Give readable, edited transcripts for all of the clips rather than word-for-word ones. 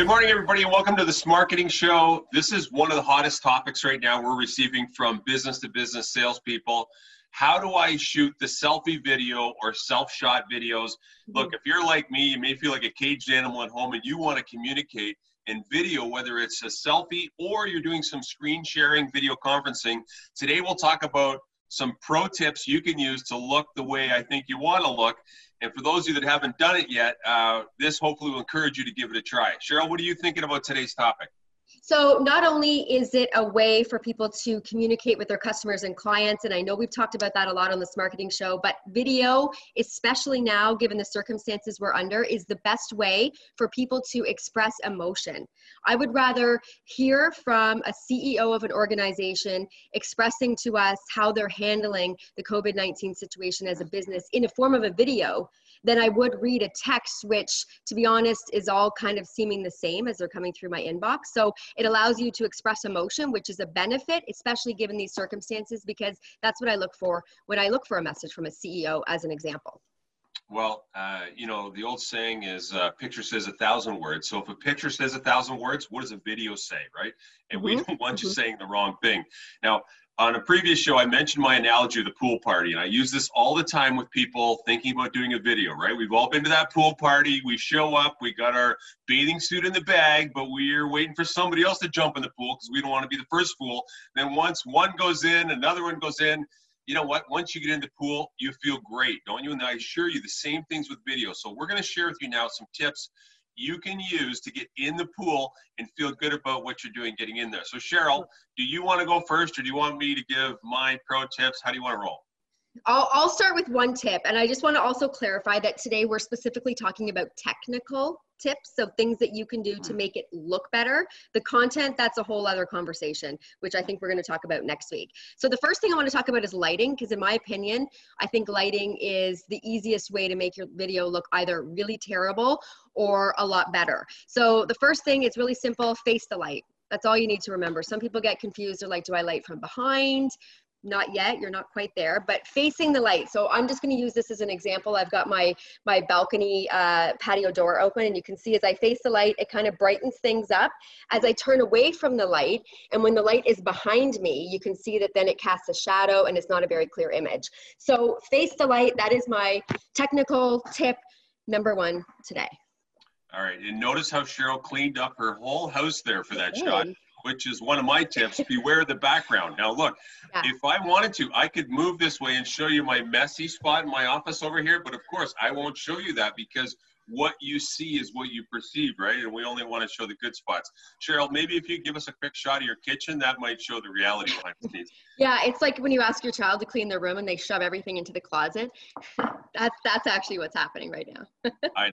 Good morning, everybody, and welcome to this marketing show. This is one of the hottest topics right now we're receiving from business-to-business salespeople. How do I shoot the selfie video or self-shot videos? Look, if you're like me, you may feel like a caged animal at home and you want to communicate in video, whether it's a selfie or you're doing some screen sharing, video conferencing. Today, we'll talk about some pro tips you can use to look the way I think you want to look. And for those of you that haven't done it yet, this hopefully will encourage you to give it a try. Cheryl, what are you thinking about today's topic? So not only is it a way for people to communicate with their customers and clients, and I know we've talked about that a lot on this marketing show, but video, especially now, given the circumstances we're under, is the best way for people to express emotion. I would rather hear from a CEO of an organization expressing to us how they're handling the COVID-19 situation as a business in a form of a video than I would read a text, which, to be honest, is all kind of seeming the same as they're coming through my inbox. So it allows you to express emotion, which is a benefit, especially given these circumstances, because that's what I look for when I look for a message from a CEO, as an example. Well, you know, the old saying is picture says 1,000 words. So if a picture says 1,000 words, what does a video say, right? And we don't want you saying the wrong thing. Now, on a previous show, I mentioned my analogy of the pool party, and I use this all the time with people thinking about doing a video, right? We've all been to that pool party. We show up, we got our bathing suit in the bag, but we're waiting for somebody else to jump in the pool because we don't want to be the first fool. Then once one goes in, another one goes in. You know what? Once you get in the pool, you feel great, don't you? And I assure you the same things with video. So we're going to share with you now some tips you can use to get in the pool and feel good about what you're doing getting in there. So Cheryl, do you want to go first or do you want me to give my pro tips? How do you want to roll? I'll start with one tip, and I just want to also clarify that today we're specifically talking about technical tips, so things that you can do to make it look better. The content, that's a whole other conversation, which I think we're going to talk about next week. So the first thing I want to talk about is lighting, because in my opinion, I think lighting is the easiest way to make your video look either really terrible or a lot better. So the first thing is really simple: face the light. That's all you need to remember. Some people get confused. They're like, do I light from behind? Not yet, you're not quite there, but facing the light. So I'm just going to use this as an example. I've got my balcony patio door open, and you can see as I face the light, it kind of brightens things up. As I turn away from the light, and when the light is behind me, you can see that then it casts a shadow and it's not a very clear image. So face the light, that is my technical tip number one today. All right, and notice how Cheryl cleaned up her whole house there for that shot, which is one of my tips. Beware the background. Now look, if I wanted to, I could move this way and show you my messy spot in my office over here, but of course I won't show you that because what you see is what you perceive, right? And we only want to show the good spots. Cheryl, maybe if you give us a quick shot of your kitchen, that might show the reality behind the scenes. Yeah, it's like when you ask your child to clean their room and they shove everything into the closet. That's actually what's happening right now.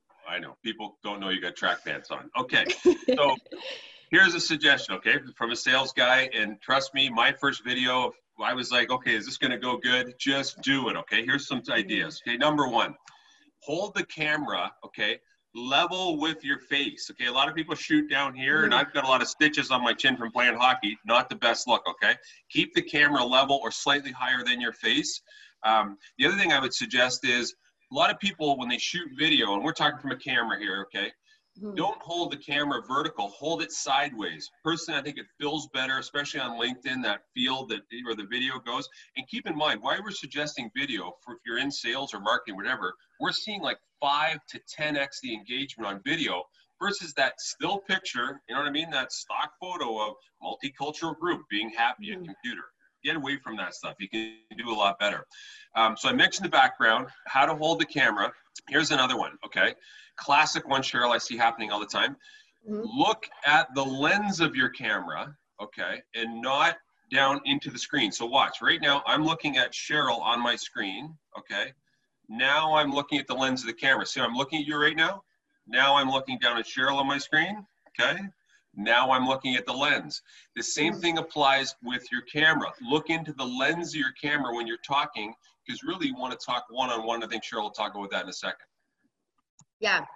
I know. People don't know you got track pants on. Okay, so here's a suggestion, okay, from a sales guy, and trust me, my first video, I was like, okay, is this going to go good? Just do it, okay? Here's some ideas. Okay, number one, hold the camera, okay, level with your face, okay? A lot of people shoot down here, and I've got a lot of stitches on my chin from playing hockey. Not the best look, okay? Keep the camera level or slightly higher than your face. The other thing I would suggest is a lot of people, when they shoot video, and we're talking from a camera here, okay, don't hold the camera vertical, hold it sideways. Personally, I think it feels better, especially on LinkedIn, that feel that where the video goes. And keep in mind, why we're suggesting video, for if you're in sales or marketing, whatever, we're seeing like 5 to 10x the engagement on video versus that still picture, you know what I mean? That stock photo of multicultural group being happy at computer. Get away from that stuff. You can do a lot better. So I mentioned the background, how to hold the camera. Here's another one, okay? Classic one, Cheryl, I see happening all the time. Look at the lens of your camera, okay, and not down into the screen. So watch, right now I'm looking at Cheryl on my screen, okay? Now I'm looking at the lens of the camera. See, I'm looking at you right now. Now I'm looking down at Cheryl on my screen, okay? Now I'm looking at the lens. The same thing applies with your camera. Look into the lens of your camera when you're talking, because really you want to talk one-on-one. I think Cheryl will talk about that in a second. Yeah.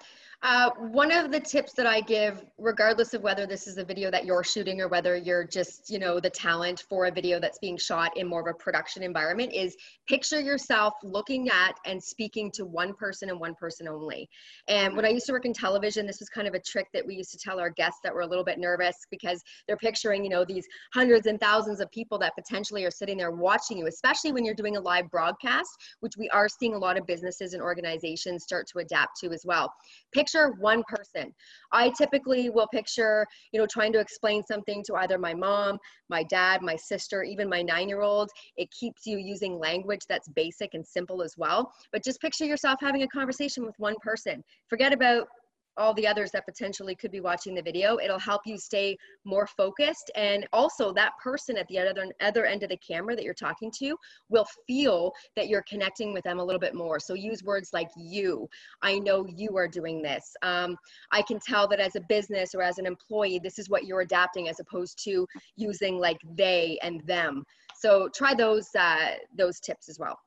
One of the tips that I give, regardless of whether this is a video that you're shooting or whether you're just, you know, the talent for a video that's being shot in more of a production environment, is picture yourself looking at and speaking to one person and one person only. And when I used to work in television, this was kind of a trick that we used to tell our guests that were a little bit nervous because they're picturing, you know, these hundreds and thousands of people that potentially are sitting there watching you, especially when you're doing a live broadcast, which we are seeing a lot of businesses and organizations start to adapt to as well. Picture one person. I typically will picture, you know, trying to explain something to either my mom, my dad, my sister, even my 9-year-old. It keeps you using language that's basic and simple as well. But just picture yourself having a conversation with one person. Forget about all the others that potentially could be watching the video. It'll help you stay more focused. And also that person at the other end of the camera that you're talking to will feel that you're connecting with them a little bit more. So use words like you. I know you are doing this. I can tell that as a business or as an employee, this is what you're adapting, as opposed to using like they and them. So try those tips as well.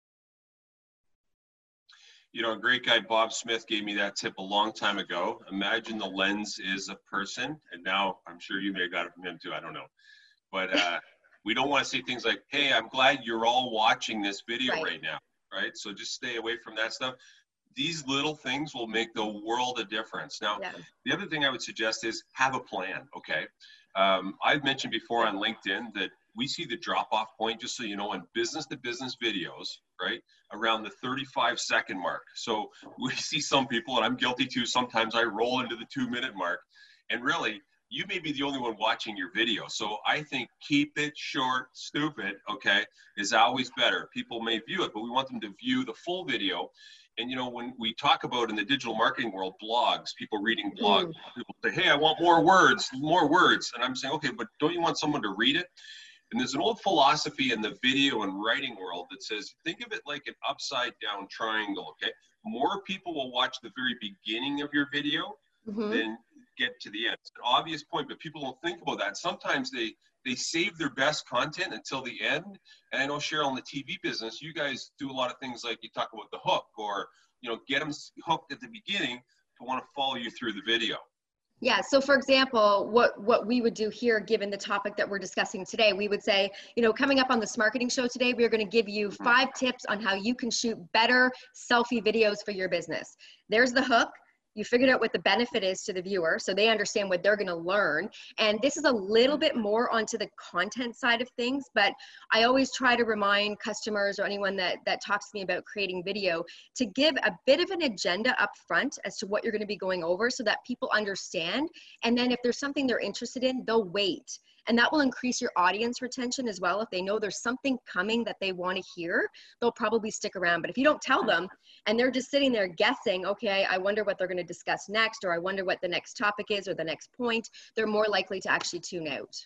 You know, a great guy, Bob Smith, gave me that tip a long time ago. Imagine the lens is a person. And now I'm sure you may have got it from him too. I don't know. But we don't want to say things like, hey, I'm glad you're all watching this video right now. Right. So just stay away from that stuff. These little things will make the world a difference. Now, the other thing I would suggest is have a plan. Okay. I've mentioned before on LinkedIn that we see the drop-off point, just so you know, in business-to-business videos, right, around the 35-second mark. So we see some people, and I'm guilty too, sometimes I roll into the 2-minute mark, and really, you may be the only one watching your video. So I think keep it short, stupid, okay, is always better. People may view it, but we want them to view the full video. And, you know, when we talk about in the digital marketing world, blogs, people reading blogs, people say, hey, I want more words. And I'm saying, okay, but don't you want someone to read it? And there's an old philosophy in the video and writing world that says, think of it like an upside down triangle, okay? More people will watch the very beginning of your video than get to the end. It's an obvious point, but people don't think about that. Sometimes they save their best content until the end. And I know, Cheryl, in the TV business, you guys do a lot of things like you talk about the hook, or, you know, get them hooked at the beginning to want to follow you through the video. Yeah. So for example, what we would do here, given the topic that we're discussing today, we would say, you know, coming up on this marketing show today, we're going to give you 5 tips on how you can shoot better selfie videos for your business. There's the hook. You figured out what the benefit is to the viewer, so they understand what they're going to learn. And this is a little bit more onto the content side of things, but I always try to remind customers or anyone that talks to me about creating video to give a bit of an agenda up front as to what you're going to be going over, so that people understand. And then if there's something they're interested in, they'll wait. And that will increase your audience retention as well. If they know there's something coming that they want to hear, they'll probably stick around. But if you don't tell them and they're just sitting there guessing, okay, I wonder what they're going to discuss next, or I wonder what the next topic is or the next point, they're more likely to actually tune out.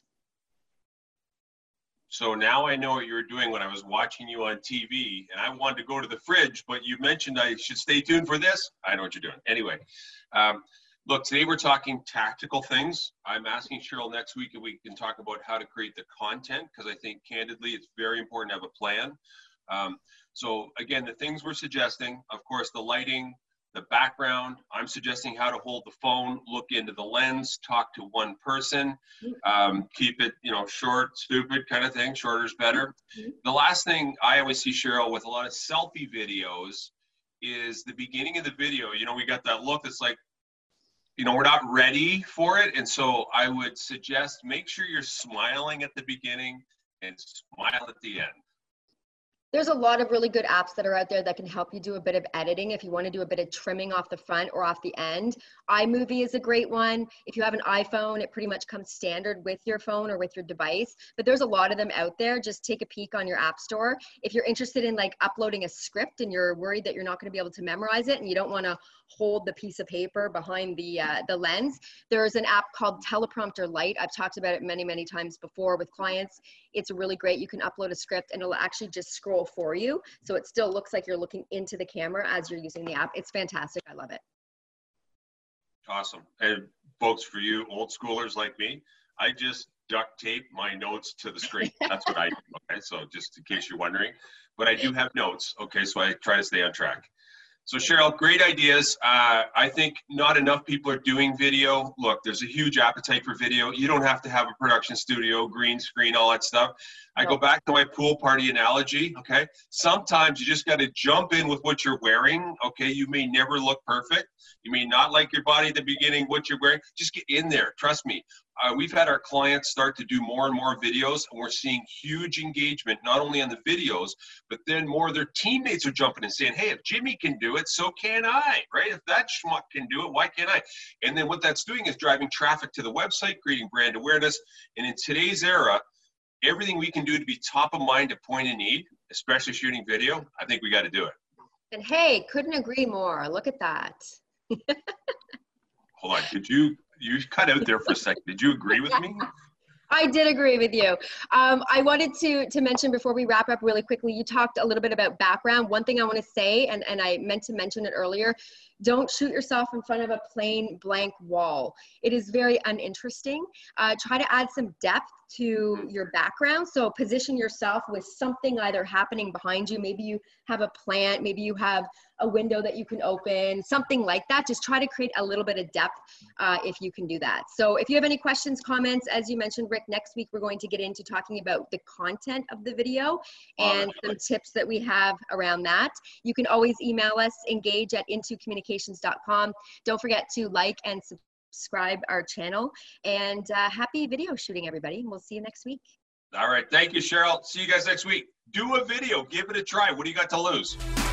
So now I know what you were doing when I was watching you on TV, and I wanted to go to the fridge, but you mentioned I should stay tuned for this. I know what you're doing. Anyway, look, today we're talking tactical things. I'm asking Cheryl next week if we can talk about how to create the content, because I think candidly it's very important to have a plan. So again, the things we're suggesting, of course, the lighting, the background. I'm suggesting how to hold the phone, look into the lens, talk to one person, keep it, you know, short, stupid kind of thing. Shorter is better. The last thing I always see, Cheryl, with a lot of selfie videos is the beginning of the video. You know, we got that look that's like, you know, we're not ready for it. And so I would suggest make sure you're smiling at the beginning and smile at the end. There's a lot of really good apps that are out there that can help you do a bit of editing if you want to do a bit of trimming off the front or off the end. iMovie is a great one. If you have an iPhone, it pretty much comes standard with your phone or with your device, but there's a lot of them out there. Just take a peek on your app store. If you're interested in like uploading a script and you're worried that you're not going to be able to memorize it and you don't want to hold the piece of paper behind the lens, there's an app called Teleprompter Lite. I've talked about it many, many times before with clients. It's really great. You can upload a script and it'll actually just scroll for you. So it still looks like you're looking into the camera as you're using the app. It's fantastic. I love it. Awesome. And folks, for you old schoolers like me, I just duct tape my notes to the screen. That's what I do. Okay. So just in case you're wondering, but I do have notes. Okay. So I try to stay on track. So Cheryl, great ideas. I think not enough people are doing video. Look, there's a huge appetite for video. You don't have to have a production studio, green screen, all that stuff. I go back to my pool party analogy, okay? Sometimes you just got to jump in with what you're wearing, okay? You may never look perfect. You may not like your body at the beginning, what you're wearing. Just get in there, trust me. We've had our clients start to do more and more videos, and we're seeing huge engagement, not only on the videos, but then more of their teammates are jumping and saying, hey, if Jimmy can do it, so can I, right? If that schmuck can do it, why can't I? And then what that's doing is driving traffic to the website, creating brand awareness. And in today's era, everything we can do to be top of mind at point of need, especially shooting video, I think we got to do it. And hey, couldn't agree more. Look at that. Hold on, you cut out there for a second. Did you agree with me? I did agree with you. I wanted to mention before we wrap up really quickly, you talked a little bit about background. One thing I want to say, and I meant to mention it earlier, don't shoot yourself in front of a plain blank wall. It is very uninteresting. Try to add some depth to your background. So position yourself with something either happening behind you. Maybe you have a plant, maybe you have a window that you can open, something like that. Just try to create a little bit of depth if you can do that. So if you have any questions, comments, as you mentioned, Rick, next week we're going to get into talking about the content of the video and some tips that we have around that. You can always email us, engage@intocommunications.com. Don't forget to like and subscribe our channel, and happy video shooting, everybody. We'll see you next week. All right. Thank you, Cheryl. See you guys next week. Do a video. Give it a try. What do you got to lose?